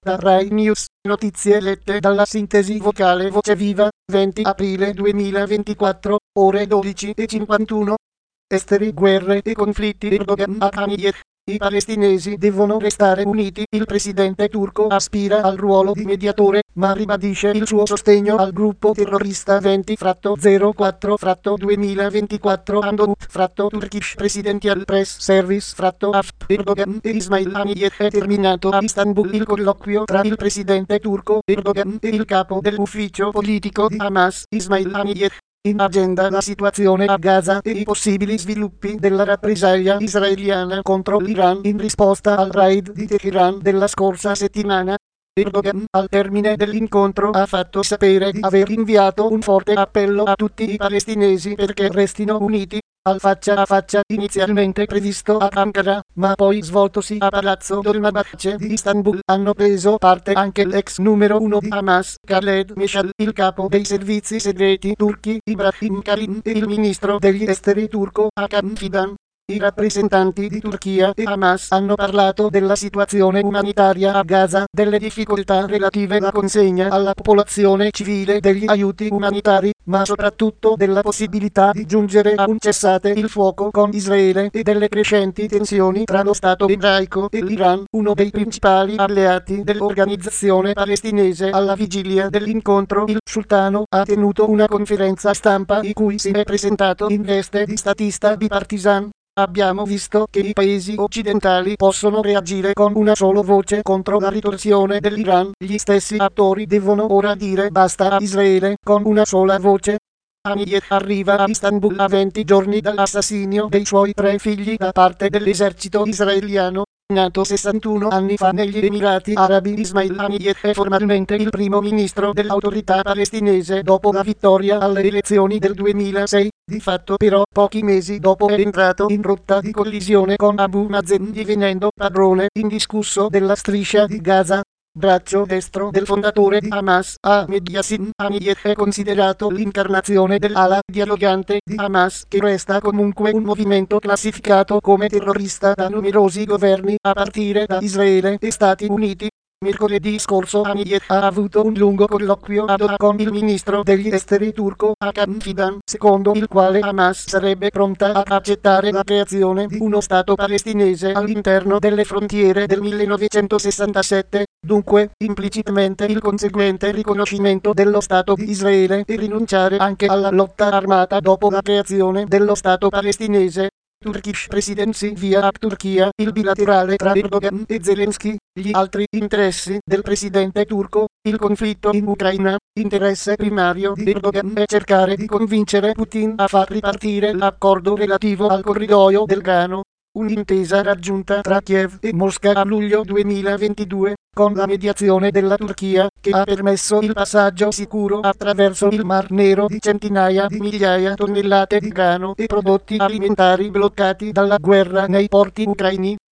Da Rai News, notizie lette dalla sintesi vocale Voce Viva, 20 aprile 2024, ore 12:51. Esteri, guerre e conflitti. Erdogan a Kyiv. I palestinesi devono restare uniti. Il presidente turco aspira al ruolo di mediatore, ma ribadisce il suo sostegno al gruppo terrorista 20-04-2024 Turkish Presidential Press Service AFP. Erdogan e Ismail Haniyeh. È terminato a Istanbul il colloquio tra il presidente turco Erdogan e il capo dell'ufficio politico di Hamas, Ismail Haniyeh. In agenda la situazione a Gaza e i possibili sviluppi della rappresaglia israeliana contro l'Iran in risposta al raid di Teheran della scorsa settimana. Erdogan, al termine dell'incontro, ha fatto sapere di aver inviato un forte appello a tutti i palestinesi perché restino uniti, al faccia a faccia inizialmente previsto ad Ankara, ma poi svoltosi a Palazzo Dolmabahce di Istanbul. Hanno preso parte anche l'ex numero 1 di Hamas, Khaled Meshal, il capo dei servizi segreti turchi, Ibrahim Kalin, e il ministro degli esteri turco, Hakan Fidan. I rappresentanti di Turchia e Hamas hanno parlato della situazione umanitaria a Gaza, delle difficoltà relative alla consegna alla popolazione civile degli aiuti umanitari, ma soprattutto della possibilità di giungere a un cessate il fuoco con Israele e delle crescenti tensioni tra lo Stato ebraico e l'Iran, uno dei principali alleati dell'organizzazione palestinese. Alla vigilia dell'incontro il sultano ha tenuto una conferenza stampa in cui si è presentato in veste di statista bipartisan. Abbiamo visto che i paesi occidentali possono reagire con una sola voce contro la ritorsione dell'Iran. Gli stessi attori devono ora dire basta a Israele con una sola voce. Haniyeh arriva a Istanbul a 20 giorni dall'assassinio dei suoi 3 figli da parte dell'esercito israeliano. Nato 61 anni fa negli Emirati Arabi, Ismail Haniyeh è formalmente il primo ministro dell'autorità palestinese dopo la vittoria alle elezioni del 2006. Di fatto però, pochi mesi dopo è entrato in rotta di collisione con Abu Mazen, divenendo padrone indiscusso della striscia di Gaza. Braccio destro del fondatore di Hamas, Ahmed Yassin Haniyeh, è considerato l'incarnazione dell'ala dialogante di Hamas, che resta comunque un movimento classificato come terrorista da numerosi governi, a partire da Israele e Stati Uniti. Mercoledì scorso Haniyeh ha avuto un lungo colloquio ad Doha con il ministro degli esteri turco Hakan Fidan, secondo il quale Hamas sarebbe pronta ad accettare la creazione di uno Stato palestinese all'interno delle frontiere del 1967, dunque implicitamente il conseguente riconoscimento dello Stato di Israele e rinunciare anche alla lotta armata dopo la creazione dello Stato palestinese. Turkish Presidency via App Turchia, il bilaterale tra Erdogan e Zelensky. Gli altri interessi del presidente turco, il conflitto in Ucraina. Interesse primario di Erdogan è cercare di convincere Putin a far ripartire l'accordo relativo al corridoio del grano. Un'intesa raggiunta tra Kiev e Mosca a luglio 2022, con la mediazione della Turchia, che ha permesso il passaggio sicuro attraverso il Mar Nero di centinaia di migliaia tonnellate di grano e prodotti alimentari bloccati dalla guerra nei porti ucraini.